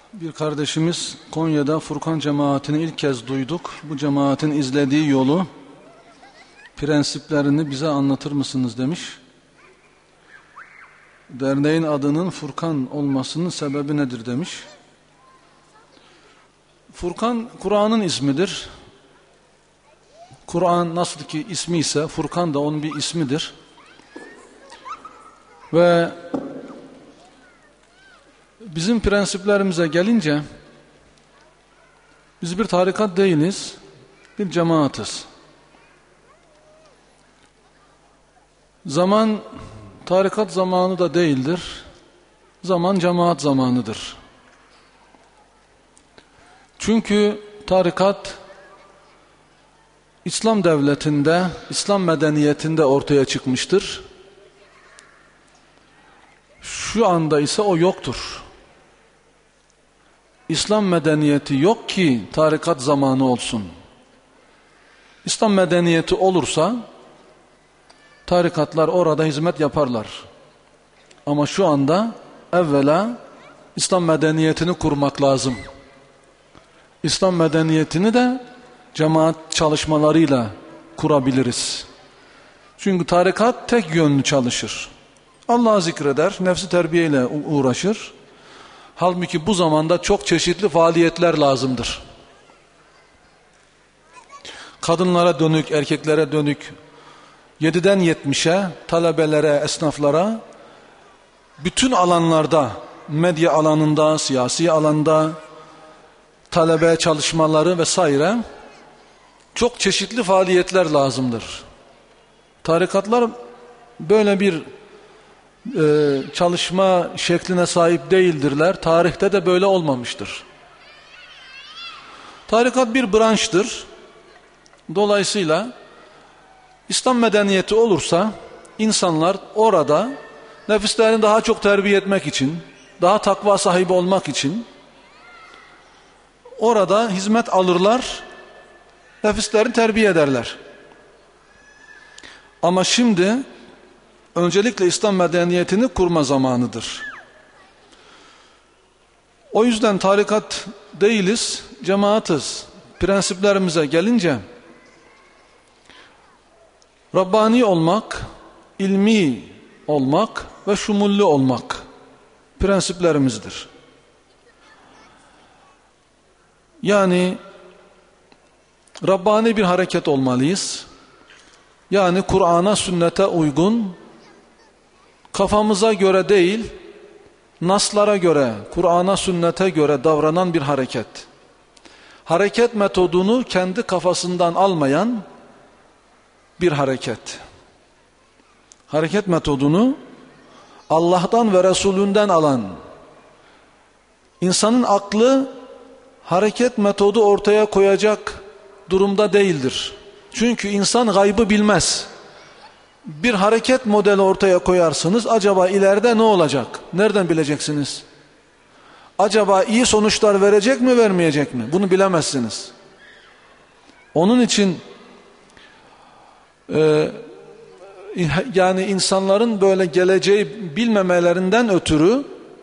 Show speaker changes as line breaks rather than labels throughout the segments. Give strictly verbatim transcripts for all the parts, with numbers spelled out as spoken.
Bir kardeşimiz Konya'da Furkan cemaatini ilk kez duyduk. Bu cemaatin izlediği yolu, prensiplerini bize anlatır mısınız demiş. Derneğin adının Furkan olmasının sebebi nedir demiş. Furkan Kur'an'ın ismidir. Kur'an nasıl ki ismi ise Furkan da onun bir ismidir. Ve bizim prensiplerimize gelince biz bir tarikat değiliz, bir cemaatiz. Zaman tarikat zamanı da değildir. Zaman cemaat zamanıdır. Çünkü tarikat İslam devletinde, İslam medeniyetinde ortaya çıkmıştır. Şu anda ise o yoktur. İslam medeniyeti yok ki tarikat zamanı olsun. İslam medeniyeti olursa tarikatlar orada hizmet yaparlar. Ama şu anda evvela İslam medeniyetini kurmak lazım. İslam medeniyetini de cemaat çalışmalarıyla kurabiliriz. Çünkü tarikat tek yönlü çalışır. Allah'ı zikreder, nefsi terbiyeyle uğraşır. Halbuki bu zamanda çok çeşitli faaliyetler lazımdır. Kadınlara dönük, erkeklere dönük, yediden yetmişe, talebelere, esnaflara, bütün alanlarda, medya alanında, siyasi alanda, talebe çalışmaları vesaire, çok çeşitli faaliyetler lazımdır. Tarikatlar böyle bir e, çalışma şekline sahip değildirler. Tarihte de böyle olmamıştır. Tarikat bir branştır. Dolayısıyla İslam medeniyeti olursa insanlar orada nefislerini daha çok terbiye etmek için, daha takva sahibi olmak için orada hizmet alırlar, nefislerini terbiye ederler. Ama şimdi öncelikle İslam medeniyetini kurma zamanıdır. O yüzden tarikat değiliz, cemaatiz. Prensiplerimize gelince Rabbani olmak, ilmi olmak ve şumullü olmak prensiplerimizdir. Yani Rabbani bir hareket olmalıyız. Yani Kur'an'a, sünnete uygun, kafamıza göre değil, naslara göre, Kur'an'a, sünnete göre davranan bir hareket. Hareket metodunu kendi kafasından almayan bir hareket. Hareket metodunu Allah'tan ve Resulünden alan, insanın aklı hareket metodu ortaya koyacak durumda değildir. Çünkü insan gaybı bilmez. Bir hareket modeli ortaya koyarsınız, acaba ileride ne olacak? Nereden bileceksiniz? Acaba iyi sonuçlar verecek mi, vermeyecek mi? Bunu bilemezsiniz. Onun için e, yani insanların böyle geleceği bilmemelerinden ötürü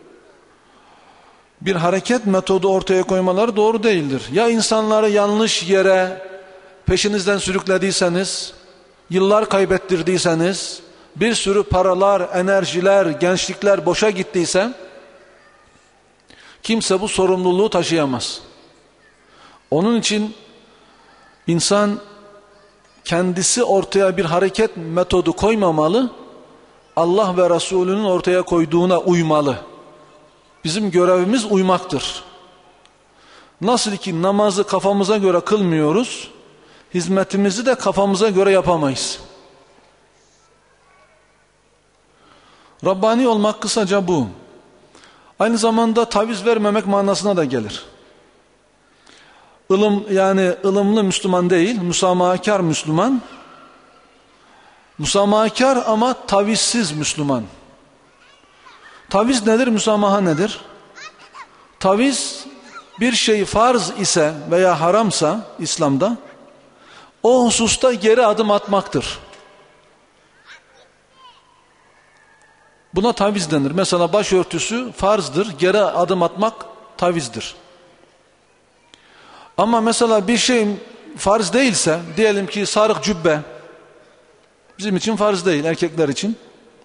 bir hareket metodu ortaya koymaları doğru değildir. Ya insanları yanlış yere peşinizden sürüklediyseniz, yıllar kaybettirdiyseniz, bir sürü paralar, enerjiler, gençlikler boşa gittiyse, kimse bu sorumluluğu taşıyamaz. Onun için insan kendisi ortaya bir hareket metodu koymamalı, Allah ve Resulünün ortaya koyduğuna uymalı. Bizim görevimiz uymaktır. Nasıl ki namazı kafamıza göre kılmıyoruz, hizmetimizi de kafamıza göre yapamayız. Rabbani olmak kısaca bu. Aynı zamanda taviz vermemek manasına da gelir. Ilım, yani ılımlı Müslüman değil, müsamahakar Müslüman. Müsamahakar ama tavizsiz Müslüman. Taviz nedir, müsamaha nedir? Taviz bir şey farz ise veya haramsa İslam'da o hususta geri adım atmaktır. Buna taviz denir. Mesela başörtüsü farzdır, geri adım atmak tavizdir. Ama mesela bir şey farz değilse, diyelim ki sarık cübbe bizim için farz değil, erkekler için.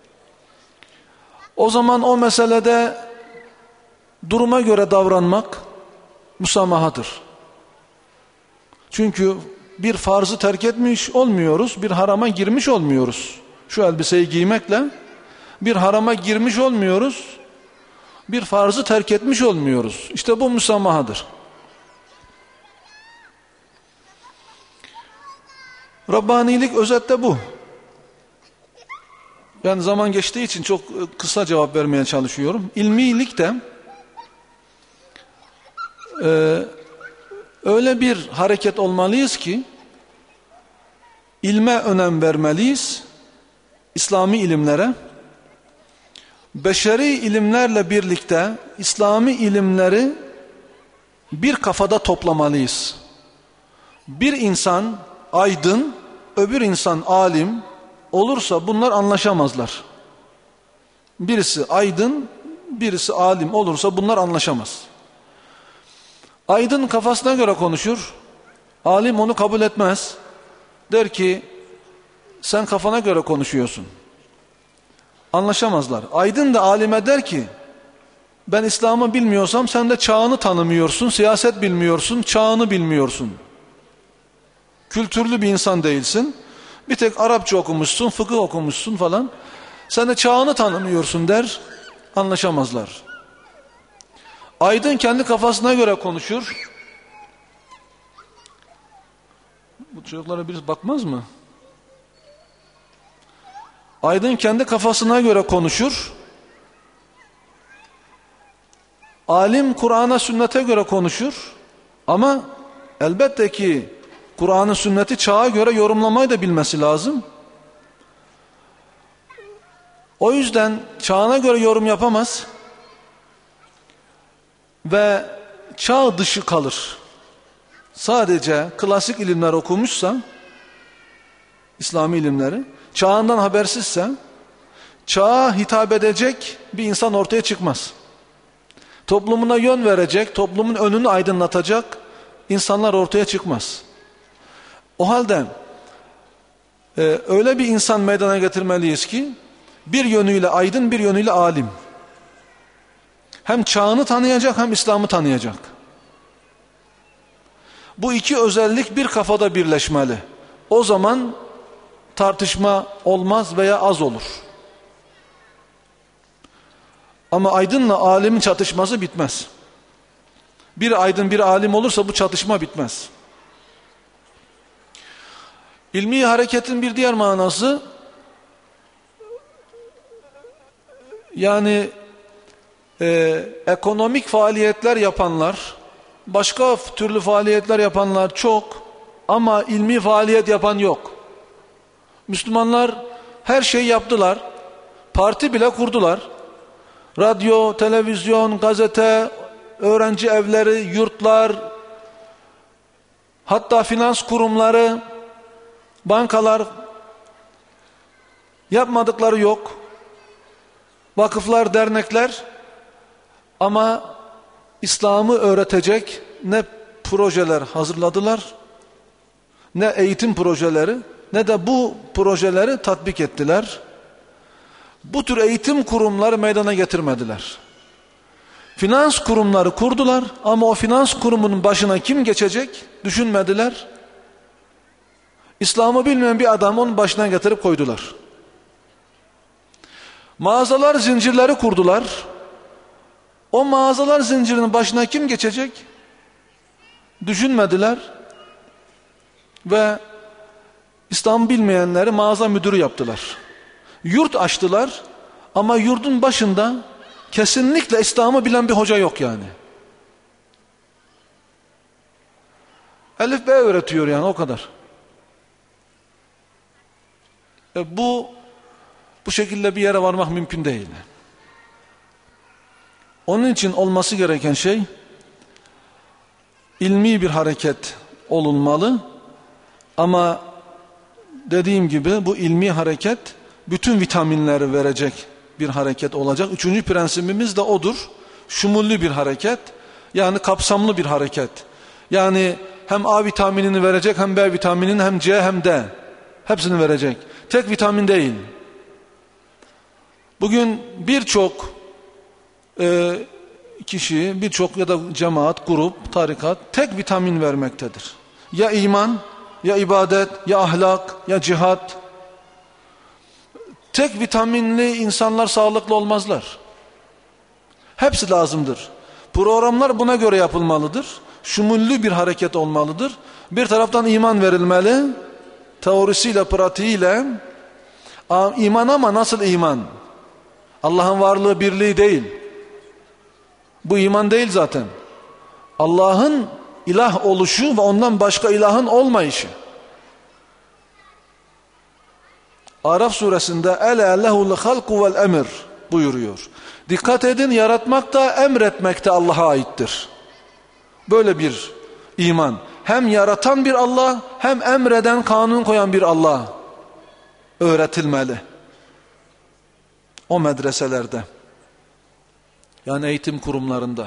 O zaman o meselede duruma göre davranmak musamahadır. Çünkü bir farzı terk etmiş olmuyoruz, bir harama girmiş olmuyoruz. Şu elbiseyi giymekle bir harama girmiş olmuyoruz, bir farzı terk etmiş olmuyoruz. İşte bu musamahadır. Rabbanilik özette bu. Ben zaman geçtiği için çok kısa cevap vermeye çalışıyorum. İlmilik de e, öyle bir hareket olmalıyız ki ilme önem vermeliyiz, İslami ilimlere. Beşeri ilimlerle birlikte İslami ilimleri bir kafada toplamalıyız. Bir insan aydın, öbür insan alim olursa bunlar anlaşamazlar. Birisi aydın, birisi alim olursa bunlar anlaşamaz. Aydın kafasına göre konuşur, alim onu kabul etmez. Der ki sen kafana göre konuşuyorsun. Anlaşamazlar. Aydın da alime der ki ben İslam'ı bilmiyorsam sen de çağını tanımıyorsun, siyaset bilmiyorsun, çağını bilmiyorsun. Kültürlü bir insan değilsin. Bir tek Arapça okumuşsun, fıkıh okumuşsun falan. Sen de çağını tanımıyorsun der. Anlaşamazlar. Aydın kendi kafasına göre konuşur. Bu çocuklara birisi bakmaz mı? Aydın kendi kafasına göre konuşur. Alim Kur'an'a, sünnete göre konuşur. Ama elbette ki Kur'an'ı, sünneti çağa göre yorumlamayı da bilmesi lazım. O yüzden çağına göre yorum yapamaz ve çağ dışı kalır. Sadece klasik ilimler okumuşsa, İslami ilimleri, çağından habersizse, çağa hitap edecek bir insan ortaya çıkmaz. Toplumuna yön verecek, toplumun önünü aydınlatacak insanlar ortaya çıkmaz. O halde e, öyle bir insan meydana getirmeliyiz ki bir yönüyle aydın, bir yönüyle alim. Hem çağını tanıyacak hem İslam'ı tanıyacak. Bu iki özellik bir kafada birleşmeli. O zaman tartışma olmaz veya az olur. Ama aydınla alimin çatışması bitmez. Bir aydın bir alim olursa bu çatışma bitmez. İlmi hareketin bir diğer manası, yani e, ekonomik faaliyetler yapanlar, başka türlü faaliyetler yapanlar çok ama ilmi faaliyet yapan yok. Müslümanlar her şeyi yaptılar, parti bile kurdular. Radyo, televizyon, gazete, öğrenci evleri, yurtlar, hatta finans kurumları, bankalar, yapmadıkları yok. Vakıflar, dernekler, ama İslam'ı öğretecek ne projeler hazırladılar, ne eğitim projeleri, ne de bu projeleri tatbik ettiler. Bu tür eğitim kurumları meydana getirmediler. Finans kurumları kurdular ama o finans kurumunun başına kim geçecek düşünmediler. İslam'ı bilmeyen bir adamı onun başına getirip koydular. Mağazalar zincirleri kurdular. O mağazalar zincirinin başına kim geçecek düşünmediler. Ve İslam'ı bilmeyenleri mağaza müdürü yaptılar. Yurt açtılar ama yurdun başında kesinlikle İslam'ı bilen bir hoca yok yani. Elif B öğretiyor yani, o kadar. E bu bu şekilde bir yere varmak mümkün değil. Onun için olması gereken şey ilmi bir hareket olunmalı ama dediğim gibi bu ilmi hareket bütün vitaminleri verecek bir hareket olacak. Üçüncü prensibimiz de odur. Şumullü bir hareket. Yani kapsamlı bir hareket. Yani hem A vitaminini verecek, hem B vitaminini, hem C hem D. Hepsini verecek. Tek vitamin değil. Bugün birçok e, kişi, birçok ya da cemaat, grup, tarikat tek vitamin vermektedir. Ya iman, ya ibadet, ya ahlak, ya cihat. Tek vitaminli insanlar sağlıklı olmazlar. Hepsi lazımdır. Programlar buna göre yapılmalıdır. Şumullü bir hareket olmalıdır. Bir taraftan iman verilmeli, teorisiyle, pratiğiyle. İman, ama nasıl iman? Allah'ın varlığı, birliği değil. Bu iman değil zaten. Allah'ın ilah oluşu ve ondan başka ilahın olmayışı. Araf suresinde ele lehul halku vel emir buyuruyor. Dikkat edin, yaratmak da emretmek de Allah'a aittir. Böyle bir iman. Hem yaratan bir Allah, hem emreden, kanun koyan bir Allah öğretilmeli. O medreselerde, yani eğitim kurumlarında.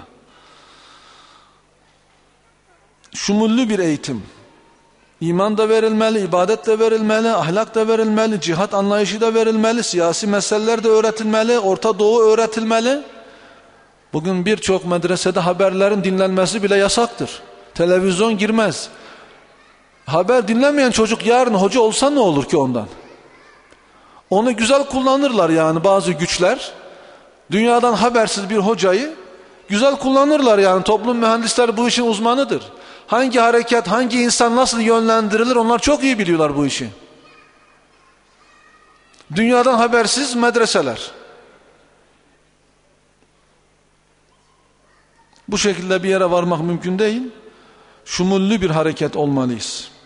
Şumullü bir eğitim. İman da verilmeli, ibadet de verilmeli, ahlak da verilmeli, cihat anlayışı da verilmeli, siyasi meseleler de öğretilmeli, Orta Doğu öğretilmeli. Bugün birçok medresede haberlerin dinlenmesi bile yasaktır. Televizyon girmez. Haber dinlemeyen çocuk yarın hoca olsa ne olur ki ondan? Onu güzel kullanırlar yani bazı güçler. Dünyadan habersiz bir hocayı güzel kullanırlar yani. Toplum mühendisleri bu işin uzmanıdır. Hangi hareket, hangi insan nasıl yönlendirilir, onlar çok iyi biliyorlar bu işi. Dünyadan habersiz medreseler. Bu şekilde bir yere varmak mümkün değil. Şumullü bir hareket olmalıyız.